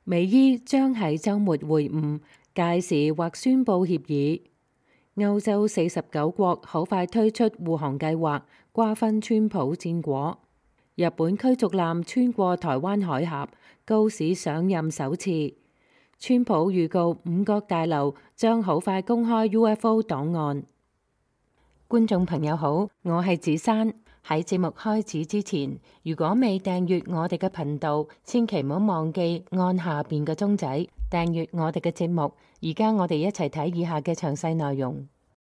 美伊將喺週末會晤，屆時或宣佈協議。歐洲49國好快推出護航計劃，瓜分川普戰果。日本驅逐艦穿過台灣海峽，高市上任首次。川普預告五角大樓將好快公開 UFO 檔案。觀眾朋友好，我係子珊。喺節目開始之前，如果未訂閱我哋嘅頻道，千祈唔好忘記按下邊嘅鐘仔訂閱我哋嘅節目。而家我哋一齊睇以下嘅詳細內容。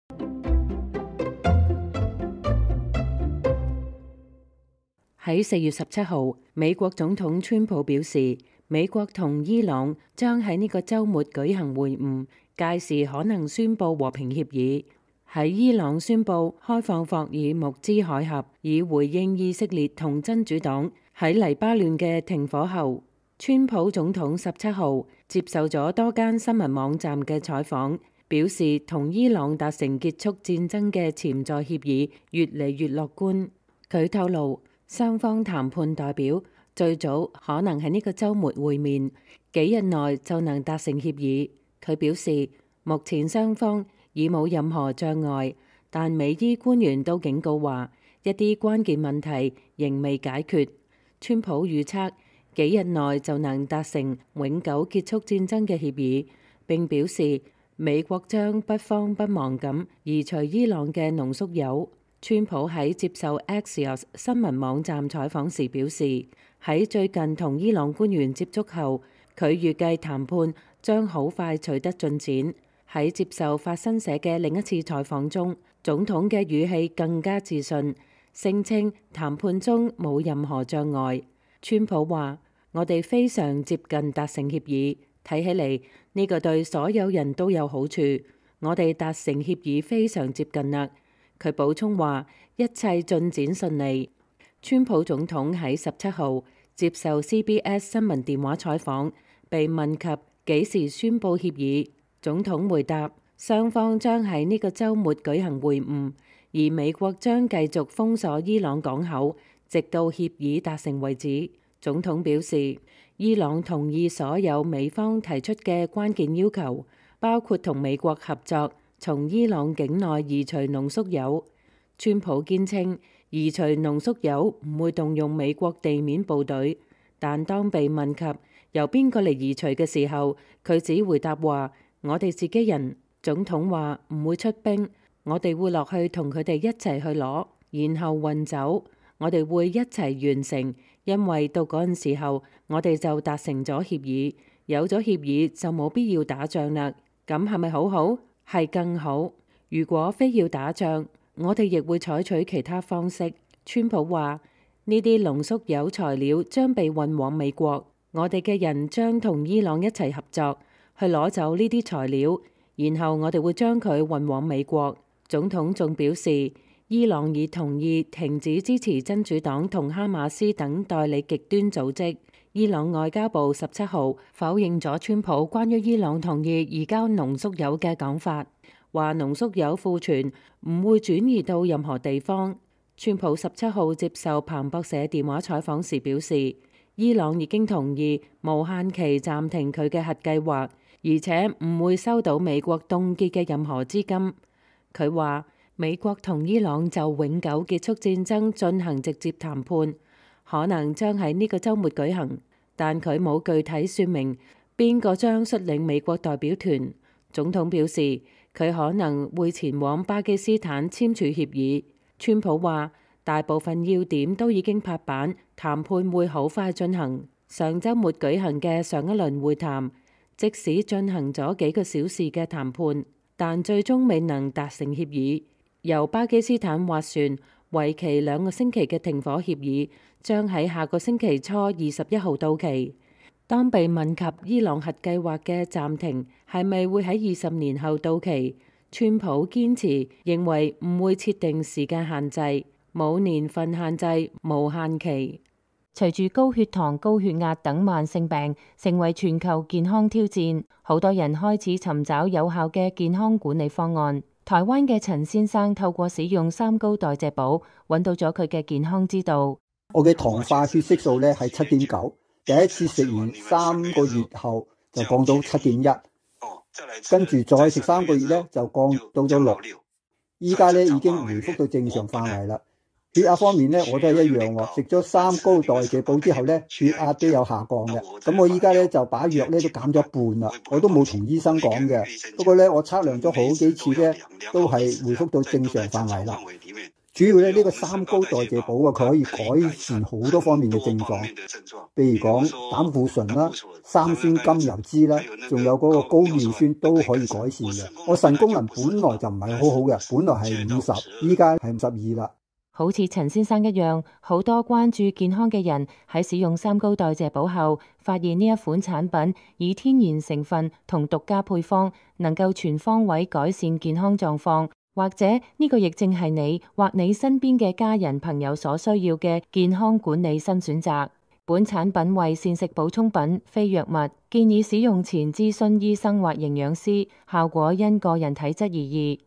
喺4月17號，美國總統川普表示，美國同伊朗將喺呢個週末舉行會晤，屆時可能宣布和平協議。喺伊朗宣布開放霍爾木茲海峽，以回應以色列同真主黨喺黎巴嫩嘅停火後，川普總統17號接受咗多間新聞網站嘅採訪，表示同伊朗達成結束戰爭嘅潛在協議越嚟越樂觀。佢透露，雙方談判代表最早可能喺呢個週末會面，幾日內就能達成協議。佢表示，目前雙方已冇任何障礙，但美伊官員都警告話，一啲關鍵問題仍未解決。川普預測幾日內就能達成永久結束戰爭嘅協議，並表示美國將不慌不忙咁移除伊朗嘅濃縮鈾。川普喺接受 Axios 新聞網站採訪時表示，喺最近同伊朗官員接觸後，佢預計談判將好快取得進展。喺接受法新社嘅另一次採訪中，總統嘅語氣更加自信，聲稱談判中冇任何障礙。川普話：我哋非常接近達成協議，睇起嚟呢個對所有人都有好處。我哋達成協議非常接近啦。佢補充話：一切進展順利。川普總統喺17號接受 CBS 新聞電話採訪，被問及幾時宣佈協議。總統回答：雙方將喺呢個週末舉行會晤，而美國將繼續封鎖伊朗港口，直到協議達成為止。總統表示，伊朗同意所有美方提出嘅關鍵要求，包括同美國合作，從伊朗境內移除濃縮鈾。川普堅稱，移除濃縮鈾唔會動用美國地面部隊，但當被問及由邊個嚟移除嘅時候，佢只回答話：我哋自己人。總統話唔會出兵，我哋會落去同佢哋一齊去攞，然後運走。我哋會一齊完成，因為到嗰陣時候，我哋就達成咗協議。有咗協議就冇必要打仗啦。咁係咪好好？係更好。如果非要打仗，我哋亦會採取其他方式。川普話呢啲濃縮鈾材料將被運往美國，我哋嘅人將同伊朗一齊合作，去攞走呢啲材料，然後我哋會將佢運往美國。總統仲表示，伊朗已同意停止支持真主黨同哈馬斯等代理極端組織。伊朗外交部17號否認咗川普關於伊朗同意移交濃縮鈾嘅講法，話濃縮鈾庫存唔會轉移到任何地方。川普17號接受彭博社電話採訪時表示，伊朗已經同意無限期暫停佢嘅核計劃，而且唔會收到美國凍結嘅任何資金。佢話美國同伊朗就永久結束戰爭進行直接談判，可能將喺呢個週末舉行，但佢冇具體說明邊個將率領美國代表團。總統表示佢可能會前往巴基斯坦簽署協議。川普話大部分要點都已經拍板，談判會好快進行。上週末舉行嘅上一輪會談，即使進行咗幾個小時嘅談判，但最終未能達成協議。由巴基斯坦斡旋為期2個星期嘅停火協議，將喺下個星期初21號到期。當被問及伊朗核計劃嘅暫停係咪會喺20年後到期，川普堅持認為唔會設定時間限制，冇年份限制，無限期。隨住高血糖、高血壓等慢性病成為全球健康挑戰，好多人開始尋找有效嘅健康管理方案。台灣嘅陳先生透過使用三高代謝寶，揾到咗佢嘅健康之道。 我嘅糖化血色素咧係7.9， 第一次食完3個月後就降到7.1，跟住再食3個月咧就降到咗6，依家咧已經回復到正常範圍啦。血壓方面咧我都係一樣喎，食咗3高代謝寶之後咧血壓都有下降嘅。咁我依家咧就把藥咧都減咗一半啦，我都冇同醫生講嘅。不過咧我測量咗好幾次咧都係回復到正常範圍啦。主要咧呢個3高代謝寶啊，佢可以改善好多方面嘅症狀，譬如講膽固醇啦、三酸甘油酯啦，仲有嗰個高尿酸都可以改善嘅。我腎功能本來就唔係好好嘅，本來係50，依家係52啦。 好似陳先生一樣，好多關注健康嘅人喺使用3高代謝寶後，發現呢一款產品以天然成分同獨家配方，能夠全方位改善健康狀況。或者呢個亦正係你或你身邊嘅家人朋友所需要嘅健康管理新選擇。本產品為膳食補充品，非藥物，建議使用前諮詢醫生或營養師，效果因個人體質而異。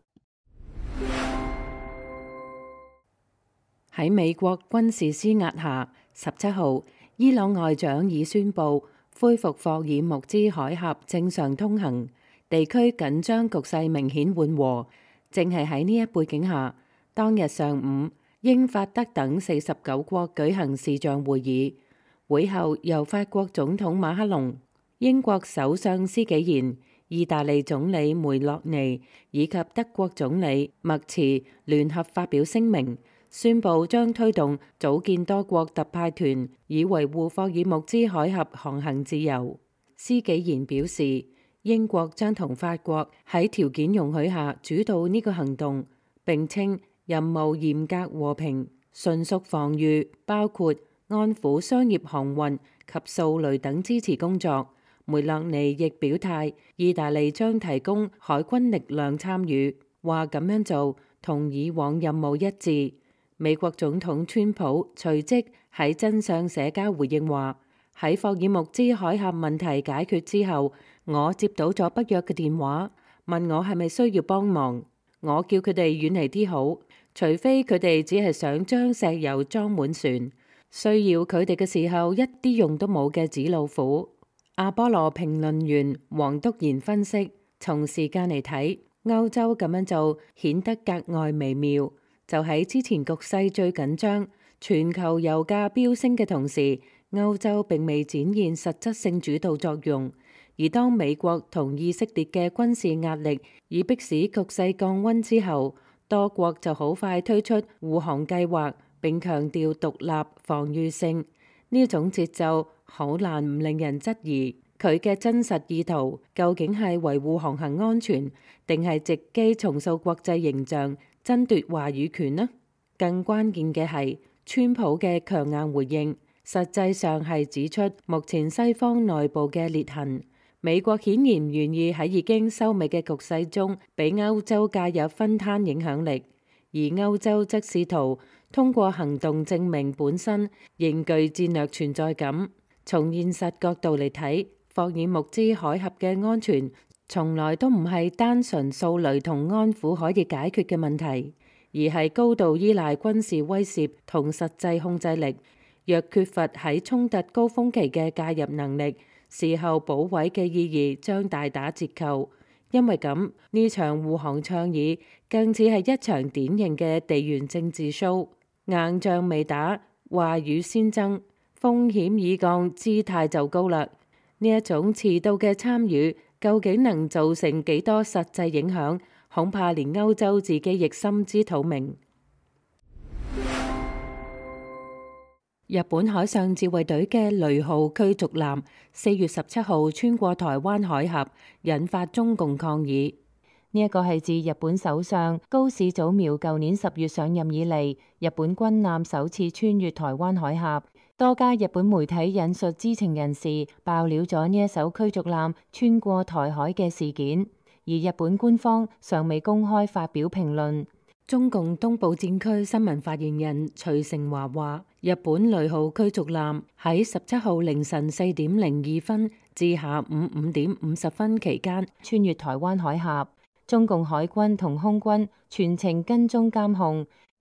喺美國軍事施壓下，17號，伊朗外長已宣布恢復霍爾木茲海峽正常通行，地區緊張局勢明顯緩和。正係喺呢一背景下，當日上午，英法德等49國舉行視像會議，會後由法國總統馬克龍、英國首相施紀賢、意大利總理梅洛尼以及德國總理默茨聯合發表聲明，宣布將推動組建多國特派團，以維護霍爾木茲海峽航行自由。施紀賢表示，英國將同法國喺條件容許下主導呢個行動，並稱任務嚴格和平，純屬防禦，包括安撫商業航運及掃雷等支持工作。梅洛尼亦表態，意大利將提供海軍力量參與，話咁樣做同以往任務一致。美國總統川普隨即喺真相社交回應話，喺霍爾木茲海峽問題解決之後，我接到咗北約嘅電話，問我係咪需要幫忙。我叫佢哋遠離啲好，除非佢哋只係想將石油裝滿船，需要佢哋嘅時候一啲用都冇嘅紙老虎。阿波羅評論員黃篤賢分析，從時間嚟睇，歐洲咁樣做顯得格外微妙。就喺之前局勢最緊張、全球油價飆升嘅同時，歐洲並未展現實質性主導作用。而當美國同以色列嘅軍事壓力已迫使局勢降溫之後，多國就好快推出護航計劃，並強調獨立防禦性。呢種節奏好難唔令人質疑佢嘅真實意圖究竟係維護航行安全，定係藉機重塑國際形象、爭奪話語權呢？更關鍵嘅係川普嘅強硬回應，實際上係指出目前西方內部嘅裂痕。美國顯然唔願意喺已經收尾嘅局勢中俾歐洲介入分攤影響力，而歐洲則試圖通過行動證明本身仍具戰略存在感。從現實角度嚟睇，霍爾木茲海峽嘅安全從來都唔係單純掃雷同安撫可以解決嘅問題，而係高度依賴軍事威懾同實際控制力。若缺乏喺衝突高峰期嘅介入能力，事後補位嘅意義將大打折扣。因為咁，呢場護航倡議更似係一場典型嘅地緣政治 show， 硬仗未打，話語先爭，風險已降，姿態就高啦。呢一種遲到嘅參與，究竟能造成幾多實際影響，恐怕連歐洲自己亦心知肚明。日本海上自衛隊嘅雷號驅逐艦4月17號穿過台灣海峽，引發中共抗議。呢一個係自日本首相高市早苗舊年10月上任以嚟，日本軍艦首次穿越台灣海峽。多家日本媒體引述知情人士爆料咗呢一艘驅逐艦穿過台海嘅事件，而日本官方尚未公開發表評論。中共東部戰區新聞發言人徐成華話，日本雷號驅逐艦喺17號凌晨4點02分至下午5點50分期間穿越台灣海峽，中共海軍同空軍全程跟蹤監控。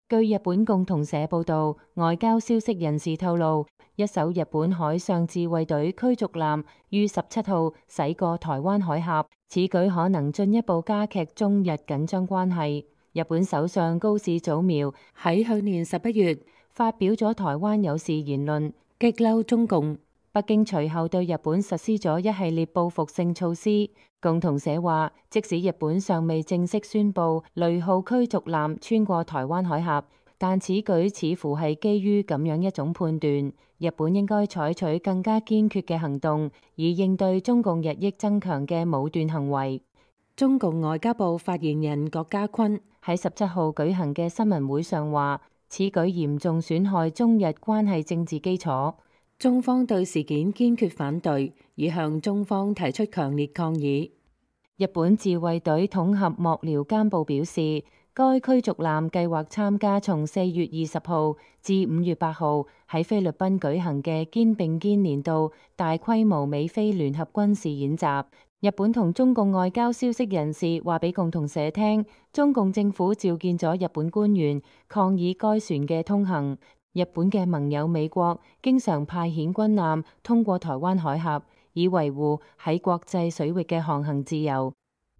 據日本共同社報導，外交消息人士透露，一艘日本海上自衛隊驅逐艦於17號駛過台灣海峽，此舉可能進一步加劇中日緊張關係。日本首相高市早苗喺去年11月發表咗台灣有事言論，激嬲中共。北京隨後對日本實施咗一系列報復性措施。共同社話，即使日本尚未正式宣布雷號驅逐艦穿過台灣海峽，但此舉似乎係基於咁樣一種判斷：日本應該採取更加堅決嘅行動，以應對中共日益增強嘅武斷行為。中共外交部發言人郭家坤喺17號舉行嘅新聞會上話，此舉嚴重損害中日關係政治基礎。中方對事件堅決反對，已向中方提出強烈抗議。日本自衛隊統合幕僚監部表示，該驅逐艦計劃參加從4月20號至5月8號喺菲律賓舉行嘅肩並肩年度大規模美菲聯合軍事演習。日本同中共外交消息人士話俾共同社聽，中共政府召見咗日本官員，抗議該船嘅通行。日本嘅盟友美國經常派遣軍艦通過台灣海峽，以維護喺國際水域嘅航行自由。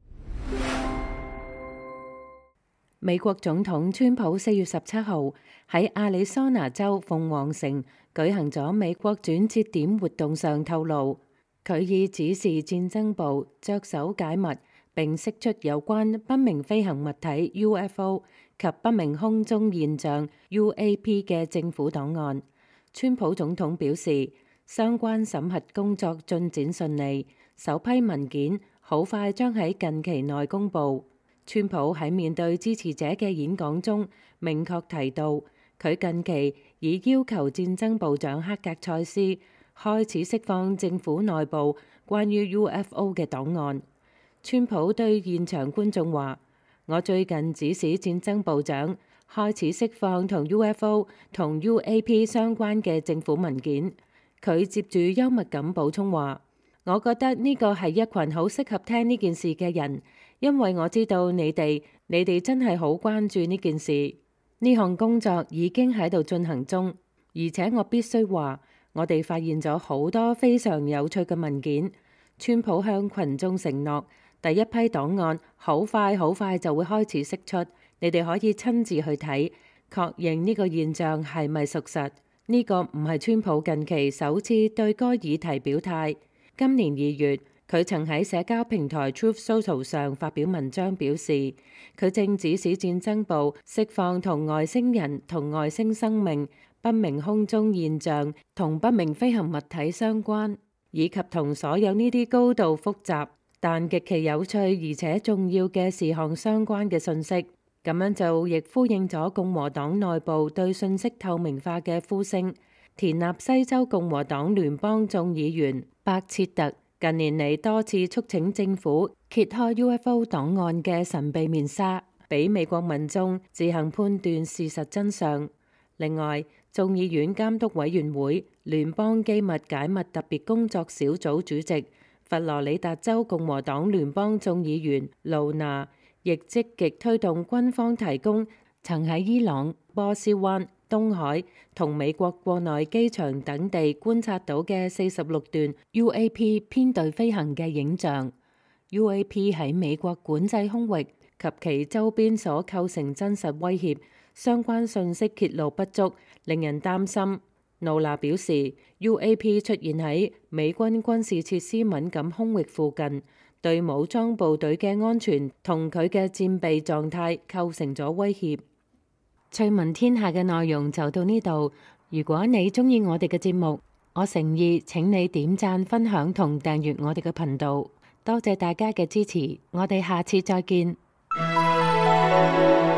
美國總統川普4月17號喺亞利桑那州鳳凰城舉行咗美國轉折點活動上透露，佢已指示戰爭部着手解密並釋出有關不明飛行物體 UFO 及不明空中現象 UAP 嘅政府檔案。川普總統表示，相關審核工作進展順利，首批文件好快將喺近期內公布。川普喺面對支持者嘅演講中，明確提到，佢近期已要求戰爭部長克格塞斯開始釋放政府內部關於 UFO 嘅檔案。川普對現場觀眾話：我最近指使戰爭部長開始釋放同 UFO 同 UAP 相關嘅政府文件。佢接住幽默咁補充話：我覺得呢個係一群好適合聽呢件事嘅人，因為我知道你哋真係好關注呢件事。呢項工作已經喺度進行中，而且我必須話，我哋發現咗好多非常有趣嘅文件。川普向群眾承諾，第一批檔案好快就會開始釋出，你哋可以親自去睇，確認呢個現象係咪屬實。呢個唔係川普近期首次對該議題表態。今年2月，佢曾喺社交平台 Truth Social 上發表文章，表示佢正指使戰爭部釋放同外星人同外星生命、不明空中現象同不明飛行物體相關，以及同所有呢啲高度複雜但極其有趣而且重要嘅事項相關嘅信息。咁樣就亦呼應咗共和黨內部對信息透明化嘅呼聲。田納西州共和黨聯邦眾議員伯切特近年嚟多次促請政府揭開 UFO 檔案嘅神秘面紗，俾美國民眾自行判斷事實真相。另外，眾議院監督委員會聯邦機密解密特別工作小組主席佛羅里達州共和黨聯邦眾議員盧娜亦積極推動軍方提供曾喺伊朗、波斯灣、東海同美國國內機場等地觀察到嘅46段 UAP 編隊飛行嘅影像。UAP 喺美國管制空域及其周邊所構成真實威脅，相關信息揭露不足，令人擔心。盧娜表示 ，UAP 出現喺美軍軍事設施敏感空域附近，對武裝部隊嘅安全同佢嘅戰備狀態構成咗威脅。趣聞天下嘅內容就到呢度。如果你鍾意我哋嘅節目，我誠意請你點讚、分享同訂閱我哋嘅頻道。多謝大家嘅支持，我哋下次再見。